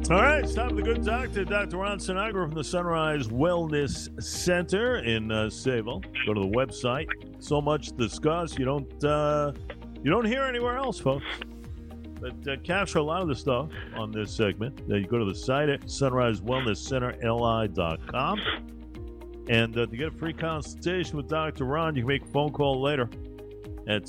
All right, it's time for the Good Doctor. Dr. Ron Sinagra from the Sunrise Wellness Center in Sayville. Go to the website. So much to discuss. You don't hear anywhere else, folks. But capture a lot of the stuff on this segment. You go to the site at sunrisewellnesscenterli.com. And to get a free consultation with Dr. Ron, you can make a phone call later at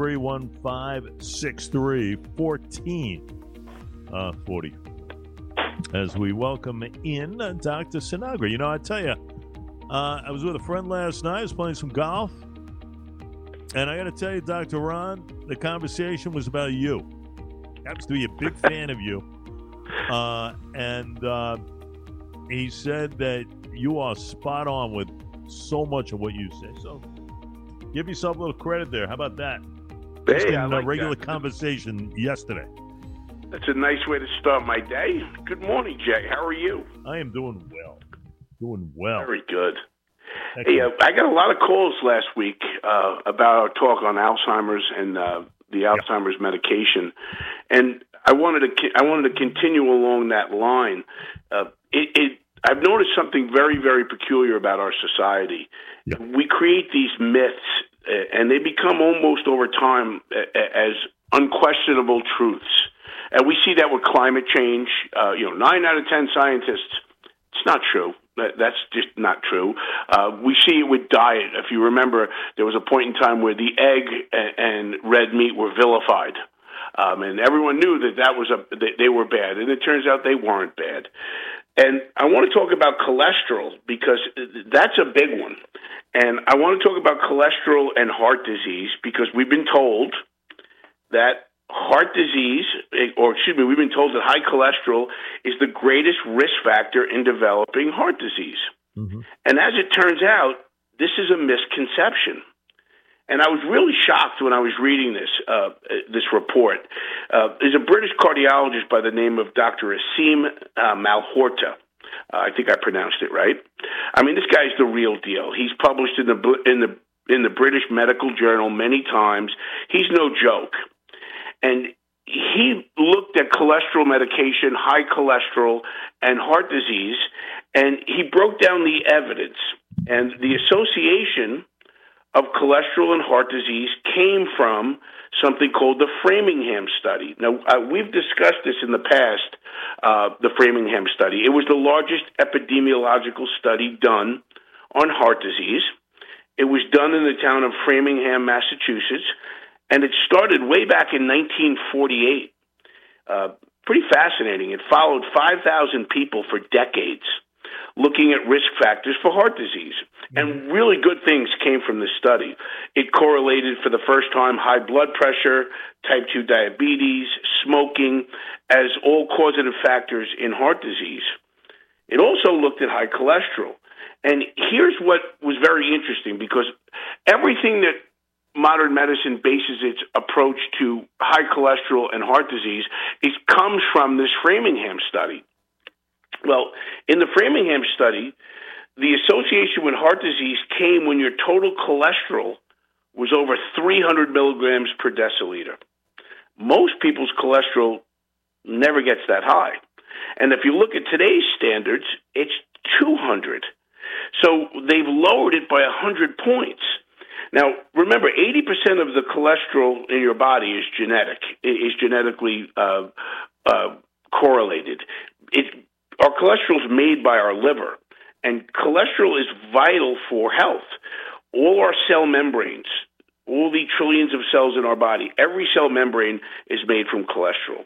631-563-1440. As we welcome in Dr. Sinagra. You know, I tell you, I was with a friend last night. I was playing some golf. And I got to tell you, Dr. Ron, the conversation was about you. Happens to be a big fan of you. And he said that you are spot on with so much of what you say. So give yourself a little credit there. How about that? Hey, Just in I like a regular that. conversation yesterday. That's a nice way to start my day. Good morning, Jay. How are you? I am doing well. Doing well. Very good. Excellent. Hey, I got a lot of calls last week about our talk on Alzheimer's and the Alzheimer's medication, and I wanted to continue along that line. I've noticed something very, very peculiar about our society. Yeah. We create these myths, and they become almost over time as unquestionable truths. And we see that with climate change. 9 out of 10 scientists, it's not true. That's just not true. We see it with diet. If you remember, there was a point in time where the egg and red meat were vilified. And everyone knew that they were bad. And it turns out they weren't bad. And I want to talk about cholesterol because that's a big one. And I want to talk about cholesterol and heart disease because we've been told that we've been told that high cholesterol is the greatest risk factor in developing heart disease. Mm-hmm. And as it turns out, this is a misconception. And I was really shocked when I was reading this report. There's a British cardiologist by the name of Dr. Aseem Malhotra. I think I pronounced it right. I mean, this guy's the real deal. He's published in the British Medical Journal many times. He's no joke. And he looked at cholesterol medication, high cholesterol, and heart disease, and he broke down the evidence. And the association of cholesterol and heart disease came from something called the Framingham study. Now, we've discussed this in the past, the Framingham study. It was the largest epidemiological study done on heart disease. It was done in the town of Framingham, Massachusetts. And it started way back in 1948. Pretty fascinating. It followed 5,000 people for decades, looking at risk factors for heart disease. And really good things came from this study. It correlated for the first time high blood pressure, type 2 diabetes, smoking as all causative factors in heart disease. It also looked at high cholesterol. And here's what was very interesting, because everything that modern medicine bases its approach to high cholesterol and heart disease comes from this Framingham study. Well, in the Framingham study, the association with heart disease came when your total cholesterol was over 300 milligrams per deciliter. Most people's cholesterol never gets that high. And if you look at today's standards, it's 200. So they've lowered it by 100 points. Now, remember, 80% of the cholesterol in your body is genetically correlated. Our cholesterol is made by our liver, and cholesterol is vital for health. All our cell membranes, all the trillions of cells in our body, every cell membrane is made from cholesterol.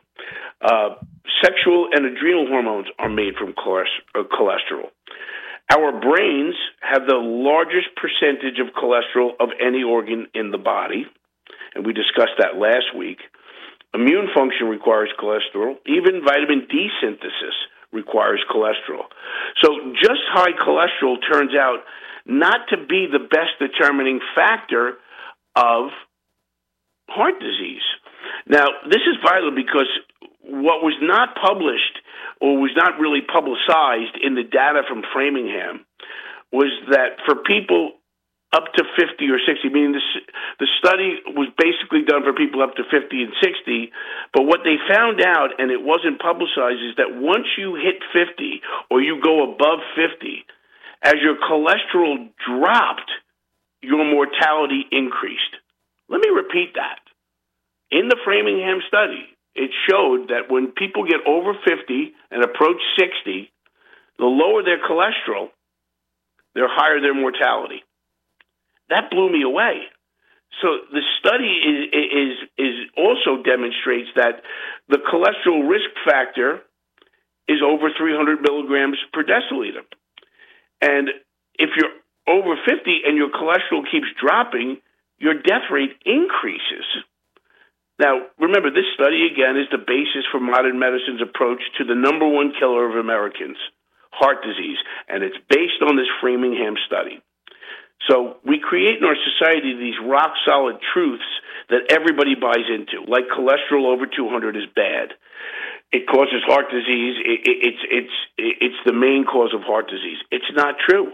Sexual and adrenal hormones are made from cholesterol. Our brains have the largest percentage of cholesterol of any organ in the body, and we discussed that last week. Immune function requires cholesterol. Even vitamin D synthesis requires cholesterol. So just high cholesterol turns out not to be the best determining factor of heart disease. Now, this is vital because what was not published or was not really publicized in the data from Framingham was that for people up to 50 or 60, meaning the study was basically done for people up to 50 and 60, but what they found out, and it wasn't publicized, is that once you hit 50 or you go above 50, as your cholesterol dropped, your mortality increased. Let me repeat that. In the Framingham study, it showed that when people get over 50 and approach 60, the lower their cholesterol, the higher their mortality. That blew me away. So the study is also demonstrates that the cholesterol risk factor is over 300 milligrams per deciliter. And if you're over 50 and your cholesterol keeps dropping, your death rate increases. Now, remember, this study, again, is the basis for modern medicine's approach to the number one killer of Americans, heart disease, and it's based on this Framingham study. So we create in our society these rock-solid truths that everybody buys into, like cholesterol over 200 is bad. It causes heart disease. It's the main cause of heart disease. It's not true.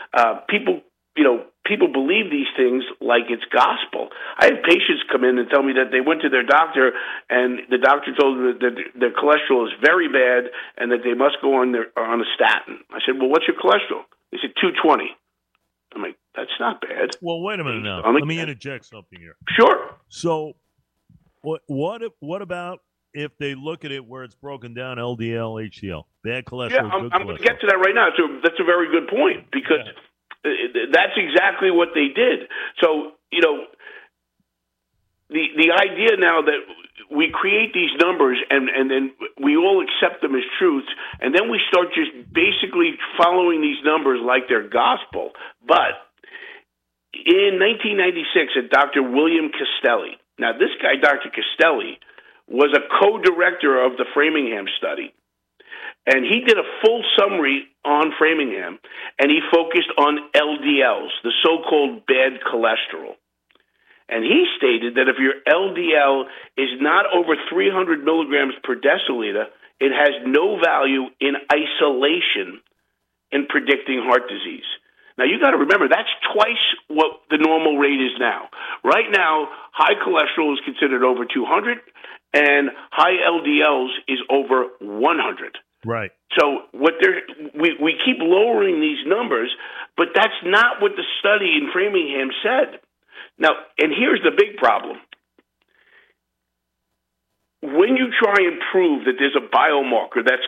People believe these things like it's gospel. I have patients come in and tell me that they went to their doctor and the doctor told them that their cholesterol is very bad and that they must go on a statin. I said, well, what's your cholesterol? They said 220. I'm like, that's not bad. Well, wait a minute now. Let me interject something here. Sure. So what about if they look at it where it's broken down LDL, HDL, bad cholesterol? Yeah, I'm going to get to that right now. So that's a very good point because that's exactly what they did. So, the idea now that we create these numbers and then we all accept them as truths, and then we start just basically following these numbers like they're gospel. But in 1996, a Dr. William Castelli, now this guy, Dr. Castelli, was a co-director of the Framingham study. And he did a full summary on Framingham, and he focused on LDLs, the so-called bad cholesterol. And he stated that if your LDL is not over 300 milligrams per deciliter, it has no value in isolation in predicting heart disease. Now, you got to remember, that's twice what the normal rate is now. Right now, high cholesterol is considered over 200, and high LDLs is over 100. Right. So we keep lowering these numbers, but that's not what the study in Framingham said. Now, and here's the big problem. When you try and prove that there's a biomarker that's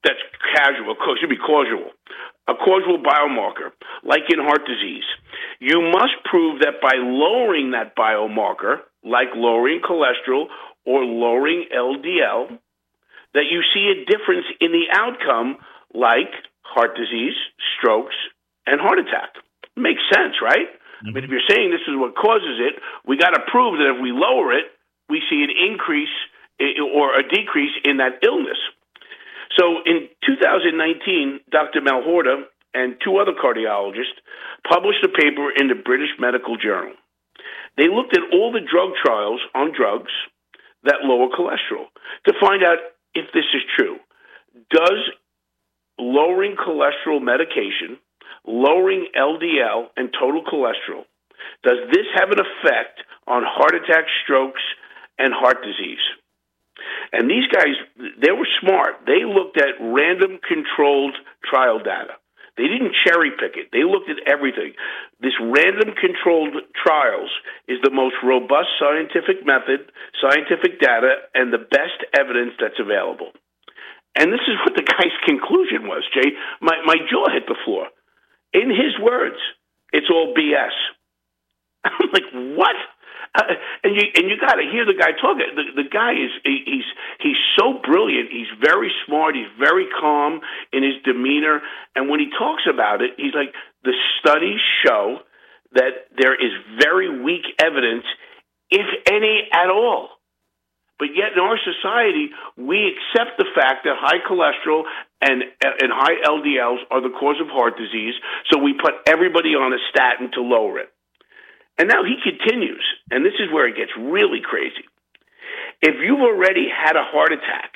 a causal biomarker, like in heart disease, you must prove that by lowering that biomarker, like lowering cholesterol or lowering LDL, that you see a difference in the outcome, like heart disease, strokes, and heart attack. Makes sense, right? Mm-hmm. I mean, if you're saying this is what causes it, we got to prove that if we lower it, we see an increase or a decrease in that illness. So in 2019, Dr. Malhotra and two other cardiologists published a paper in the British Medical Journal. They looked at all the drug trials on drugs that lower cholesterol to find out if this is true. Does lowering cholesterol medication, lowering LDL and total cholesterol, does this have an effect on heart attack, strokes, and heart disease? And these guys, they were smart. They looked at random controlled trial data. They didn't cherry pick it. They looked at everything. This random controlled trials is the most robust scientific method, scientific data, and the best evidence that's available. And this is what the guy's conclusion was, Jay. My jaw hit the floor. In his words, it's all BS. I'm like, what? And you got to hear the guy talk. The guy he's so brilliant. He's very smart. He's very calm in his demeanor. And when he talks about it, he's like, the studies show that there is very weak evidence, if any at all. But yet in our society, we accept the fact that high cholesterol and high LDLs are the cause of heart disease. So we put everybody on a statin to lower it. And now he continues, and this is where it gets really crazy. If you've already had a heart attack,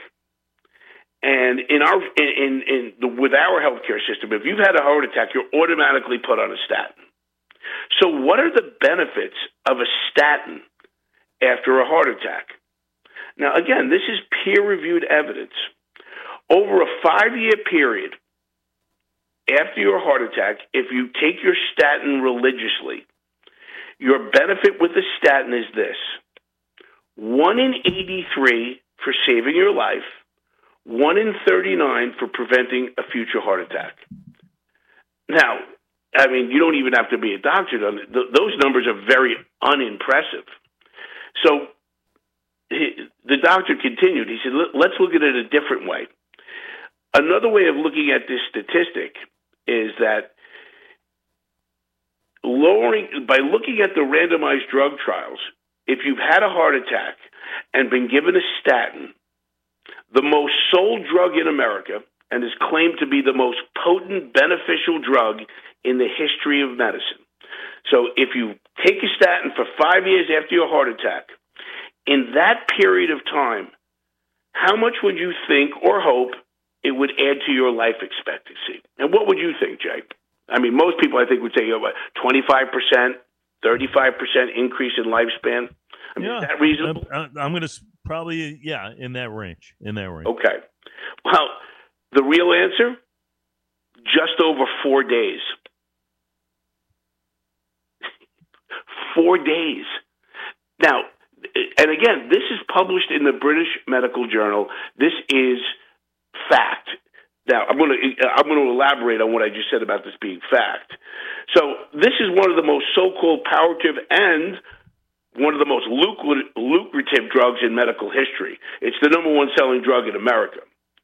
and with our healthcare system, if you've had a heart attack, you're automatically put on a statin. So what are the benefits of a statin after a heart attack? Now, again, this is peer-reviewed evidence. Over a 5-year period after your heart attack, if you take your statin religiously, your benefit with the statin is this: 1 in 83 for saving your life, 1 in 39 for preventing a future heart attack. Now, I mean, you don't even have to be a doctor. Those numbers are very unimpressive. So the doctor continued. He said, let's look at it a different way. Another way of looking at this statistic is that by looking at the randomized drug trials, if you've had a heart attack and been given a statin, the most sold drug in America and is claimed to be the most potent beneficial drug in the history of medicine. So if you take a statin for 5 years after your heart attack, in that period of time, how much would you think or hope it would add to your life expectancy? And what would you think, Jay? I mean, most people, I think, would say, 25%, 35% increase in lifespan. I mean, is that reasonable? I'm going to probably, in that range. Okay. Well, the real answer, just over 4 days. 4 days. Now, and again, this is published in the British Medical Journal. This is fact. Now, I'm going to elaborate on what I just said about this being fact. So this is one of the most so-called palliative and one of the most lucrative drugs in medical history. It's the number one selling drug in America.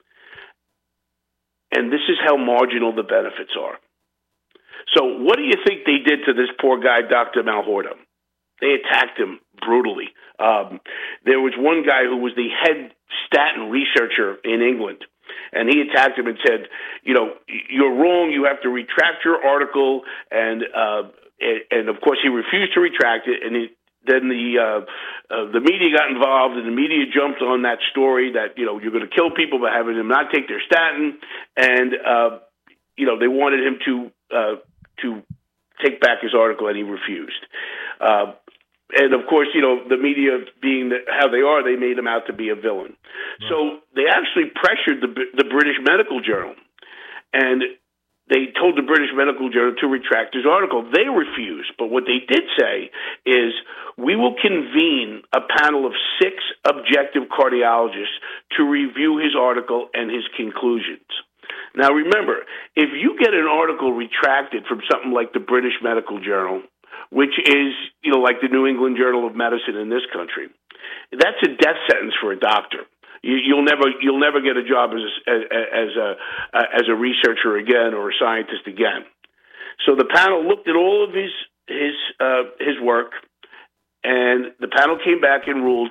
And this is how marginal the benefits are. So what do you think they did to this poor guy, Dr. Malhotra? They attacked him brutally. There was one guy who was the head statin researcher in England, and he attacked him and said, you're wrong, you have to retract your article, and of course he refused to retract it, and then the media got involved, and the media jumped on that story that, you're going to kill people by having them not take their statin, and, they wanted him to take back his article, and he refused. And of course, the media being how they are, they made him out to be a villain. Right. So they actually pressured the British Medical Journal, and they told the British Medical Journal to retract his article. They refused, but what they did say is, we will convene a panel of 6 objective cardiologists to review his article and his conclusions. Now remember, if you get an article retracted from something like the British Medical Journal, which is, like the New England Journal of Medicine in this country, that's a death sentence for a doctor. You'll never get a job as a researcher again or a scientist again. So the panel looked at all of his work, and the panel came back and ruled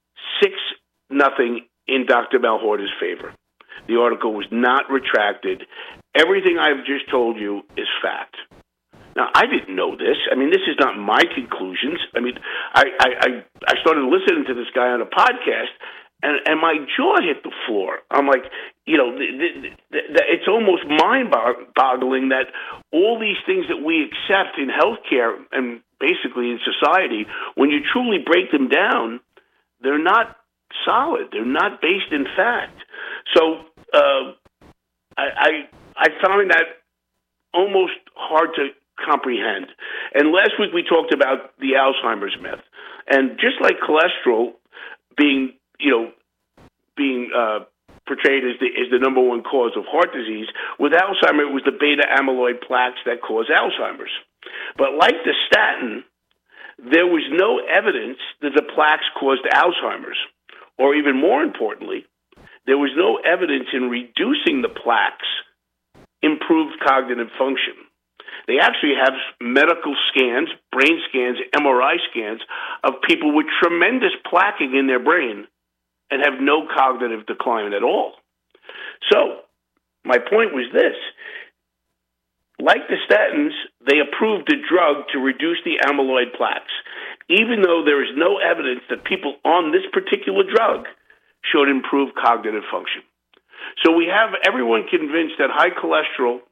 6-0 in Dr. Malhotra's favor. The article was not retracted. Everything I've just told you is fact. Now, I didn't know this. I mean, this is not my conclusions. I mean, I started listening to this guy on a podcast, and my jaw hit the floor. I'm like, it's almost mind-boggling that all these things that we accept in healthcare and basically in society, when you truly break them down, they're not solid. They're not based in fact. So I found that almost hard to comprehend. And last week we talked about the Alzheimer's myth. And just like cholesterol being portrayed as the number one cause of heart disease, with Alzheimer's, it was the beta amyloid plaques that cause Alzheimer's. But like the statin, there was no evidence that the plaques caused Alzheimer's. Or even more importantly, there was no evidence in reducing the plaques improved cognitive function. They actually have medical scans, brain scans, MRI scans of people with tremendous plaquing in their brain and have no cognitive decline at all. So my point was this. Like the statins, they approved a drug to reduce the amyloid plaques, even though there is no evidence that people on this particular drug showed improved cognitive function. So we have everyone convinced that high cholesterol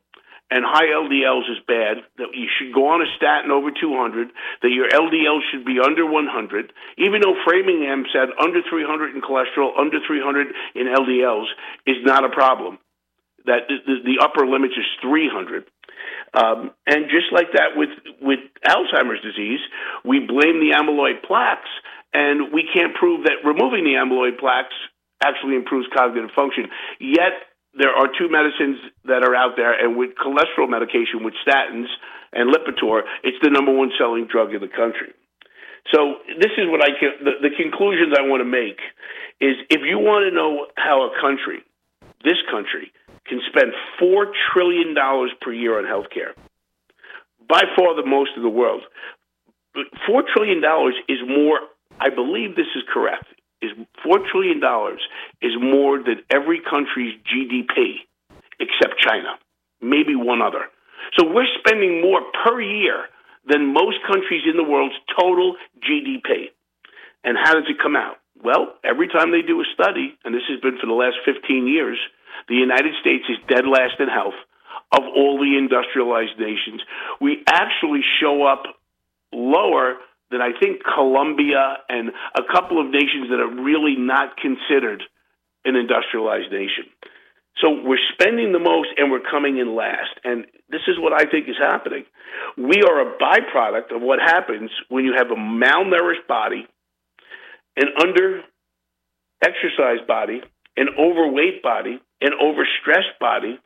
and high LDLs is bad, that you should go on a statin over 200, that your LDL should be under 100, even though Framingham said under 300 in cholesterol, under 300 in LDLs is not a problem, that the upper limit is 300. And just like that with Alzheimer's disease, we blame the amyloid plaques, and we can't prove that removing the amyloid plaques actually improves cognitive function. Yet, there are two medicines that are out there, and with cholesterol medication, with statins and Lipitor, it's the number one selling drug in the country. So this is what the conclusions I want to make is if you want to know how a country, this country, can spend $4 trillion per year on healthcare, by far the most of the world. But $4 trillion is more, I believe this is correct, is $4 trillion is more than every country's GDP except China, maybe one other. So we're spending more per year than most countries in the world's total GDP. And how does it come out? Well, every time they do a study, and this has been for the last 15 years, the United States is dead last in health of all the industrialized nations. We actually show up lower than I think Colombia and a couple of nations that are really not considered an industrialized nation. So we're spending the most and we're coming in last. And this is what I think is happening. We are a byproduct of what happens when you have a malnourished body, an under-exercised body, an overweight body, an overstressed body,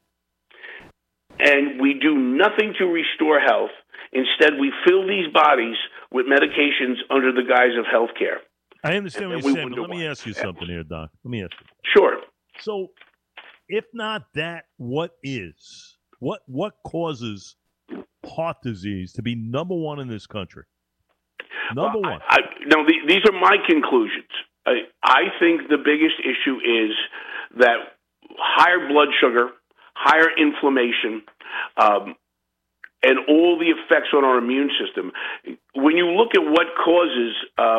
and we do nothing to restore health. Instead, we fill these bodies with medications under the guise of health care. I understand what you're saying, but let me ask you something here, Doc. Let me ask you. Sure. So, if not that, what is? What causes heart disease to be number one in this country? Number one. No, these are my conclusions. I think the biggest issue is that higher blood sugar, higher inflammation, and all the effects on our immune system. When you look at what causes,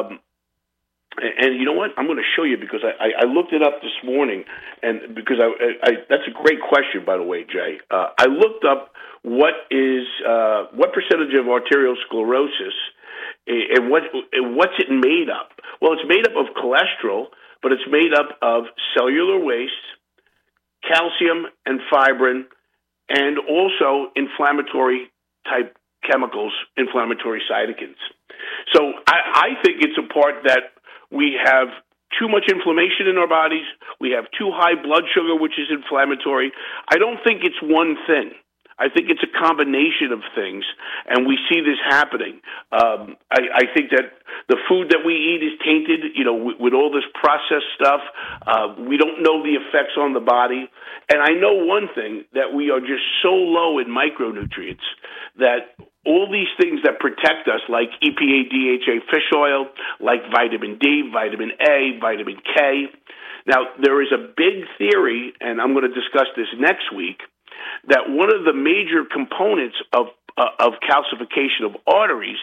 and you know what? I'm going to show you because I looked it up this morning, and because that's a great question, by the way, Jay. I looked up what percentage of arterial sclerosis and what's it made up? Well, it's made up of cholesterol, but it's made up of cellular waste, calcium and fibrin, and also inflammatory type chemicals, inflammatory cytokines. So I think it's a part that we have too much inflammation in our bodies. We have too high blood sugar, which is inflammatory. I don't think it's one thing. I think it's a combination of things, and we see this happening. I think that the food that we eat is tainted, with all this processed stuff. We don't know the effects on the body. And I know one thing, that we are just so low in micronutrients that all these things that protect us, like EPA, DHA fish oil, like vitamin D, vitamin A, vitamin K. Now, there is a big theory, and I'm going to discuss this next week, that one of the major components of calcification of arteries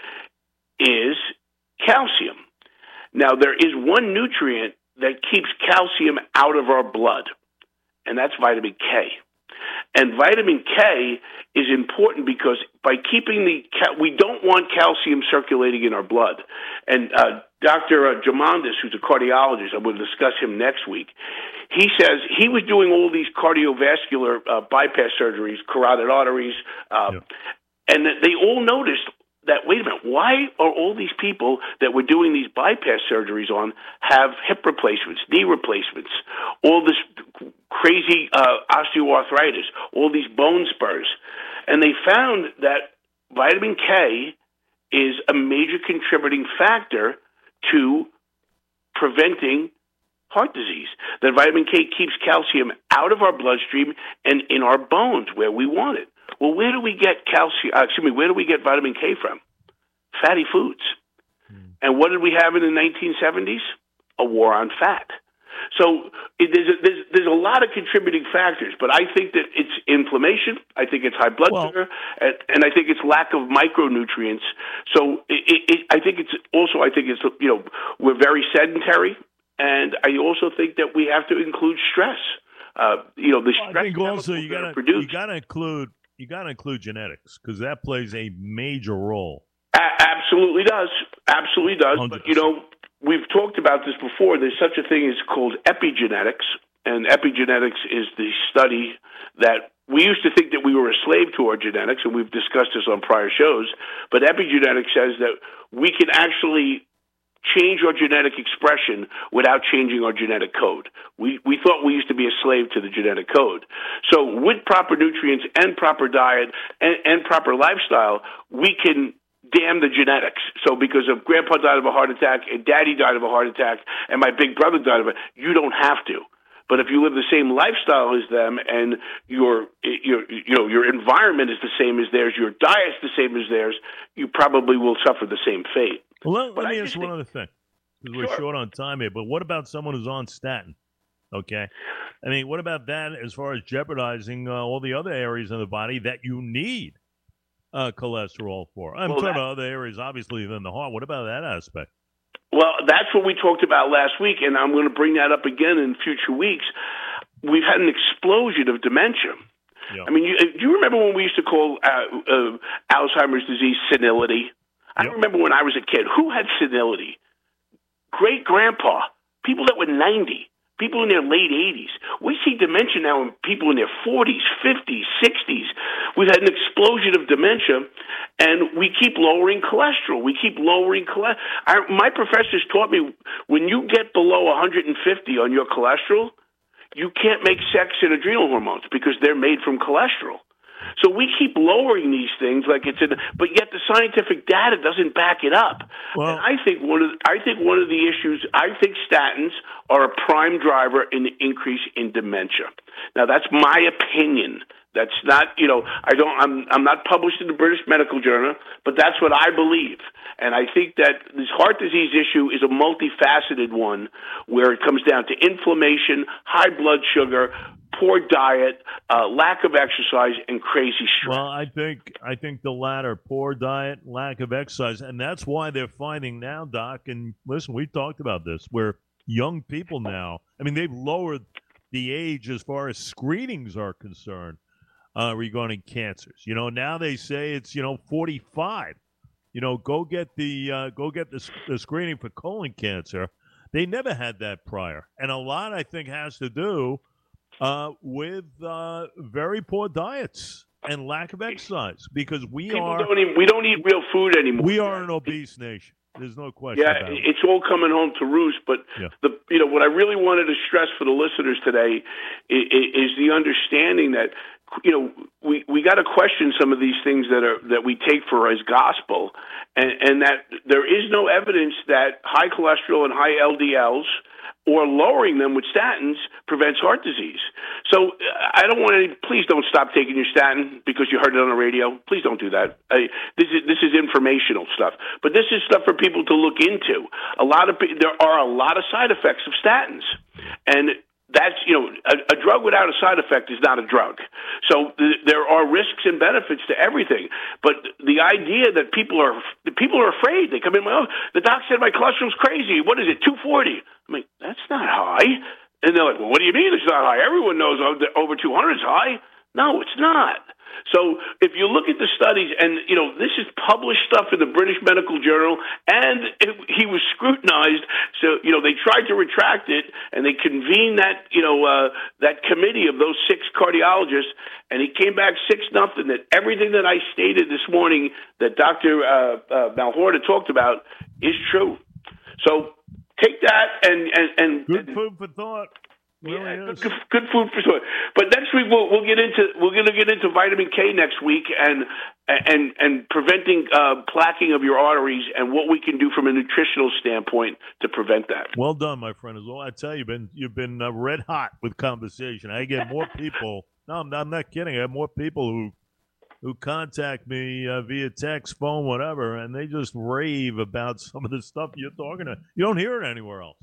is calcium. Now, there is one nutrient that keeps calcium out of our blood, and that's vitamin K. And vitamin K is important because by keeping we don't want calcium circulating in our blood. And Dr. Jamandis, who's a cardiologist, I'm going to discuss him next week, he says he was doing all these cardiovascular bypass surgeries, carotid arteries, and they all noticed that, wait a minute, why are all these people that we're doing these bypass surgeries on have hip replacements, knee replacements, all this crazy osteoarthritis, all these bone spurs? And they found that vitamin K is a major contributing factor to preventing heart disease. That vitamin K keeps calcium out of our bloodstream and in our bones where we want it. Well, where do we get where do we get vitamin K from? Fatty foods. And what did we have in the 1970s? A war on fat. So there's a lot of contributing factors, but I think that it's inflammation. I think it's high blood sugar, and I think it's lack of micronutrients. So I think it's we're very sedentary, and I also think that we have to include stress. The stress I think also you got to include you got to include genetics because that plays a major role. Absolutely does. Absolutely does. 100%. But, we've talked about this before. There's such a thing as called epigenetics, and epigenetics is the study that we used to think that we were a slave to our genetics, and we've discussed this on prior shows, but epigenetics says that we can actually change our genetic expression without changing our genetic code. We thought we used to be a slave to the genetic code. So with proper nutrients and proper diet and proper lifestyle, we can damn the genetics. So because if grandpa died of a heart attack and daddy died of a heart attack and my big brother died of it, you don't have to. But if you live the same lifestyle as them and your environment is the same as theirs, your diet's the same as theirs, you probably will suffer the same fate. Well, let me ask one other thing, because we're short on time here, but what about someone who's on statin, okay? I mean, what about that as far as jeopardizing all the other areas of the body that you need cholesterol for? I'm talking about other areas, obviously, than the heart. What about that aspect? Well, that's what we talked about last week, and I'm going to bring that up again in future weeks. We've had an explosion of dementia. Yeah. I mean, do you remember when we used to call Alzheimer's disease senility? I remember when I was a kid. Who had senility? Great-grandpa, people that were 90, people in their late 80s. We see dementia now in people in their 40s, 50s, 60s. We've had an explosion of dementia, and we keep lowering cholesterol. We keep lowering cholesterol. My professors taught me when you get below 150 on your cholesterol, you can't make sex and adrenal hormones because they're made from cholesterol. So we keep lowering these things but yet the scientific data doesn't back it up. Well, and I think one of the issues, I think statins are a prime driver in the increase in dementia. Now that's my opinion. That's not, I'm not published in the British Medical Journal, but that's what I believe. And I think that this heart disease issue is a multifaceted one where it comes down to inflammation, high blood sugar, poor diet, lack of exercise, and crazy stress. Well, I think the latter, poor diet, lack of exercise, and that's why they're finding now, Doc, and listen, we talked about this, where young people now, I mean, they've lowered the age as far as screenings are concerned regarding cancers. Now they say it's, 45. Go get the screening for colon cancer. They never had that prior. And a lot, I think, has to do with very poor diets and lack of exercise, because we don't eat real food anymore. We are an obese nation. There's no question. Yeah, about it. It's all coming home to roost. But what I really wanted to stress for the listeners today is the understanding that we got to question some of these things that we take for as gospel, and that there is no evidence that high cholesterol and high LDLs or lowering them with statins prevents heart disease. So I don't want please don't stop taking your statin because you heard it on the radio. Please don't do that. This is informational stuff, but this is stuff for people to look into. There are a lot of side effects of statins, and that's, a drug without a side effect is not a drug. So there are risks and benefits to everything. But the idea that people are afraid. They come in, the doc said my cholesterol's crazy. What is it, 240? I'm like, that's not high. And they're like, well, what do you mean it's not high? Everyone knows over 200 is high. No, it's not. So if you look at the studies, and, this is published stuff in the British Medical Journal, and he was scrutinized. So, they tried to retract it, and they convened that, that committee of those 6 cardiologists, and he came back 6-0, that everything that I stated this morning that Dr. Malhorta talked about is true. So take that and good food for thought. Really good food for thought. But next week we're going to get into vitamin K next week and preventing plaquing of your arteries and what we can do from a nutritional standpoint to prevent that. Well done, my friend. As well, I tell you, you've been red hot with conversation. I get more people. No, I'm not kidding. I have more people who contact me via text, phone, whatever, and they just rave about some of the stuff you're talking about. You don't hear it anywhere else,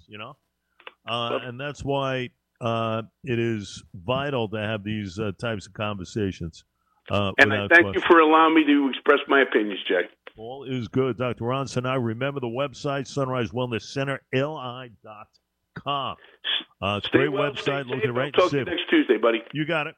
and that's why it is vital to have these types of conversations. And I thank you for allowing me to express my opinions, Jay. All is good. Dr. Ron Sinai, remember the website, Sunrise Wellness Center, li.com. It's a great website. Look at it right. Talk to you next Tuesday, buddy. You got it.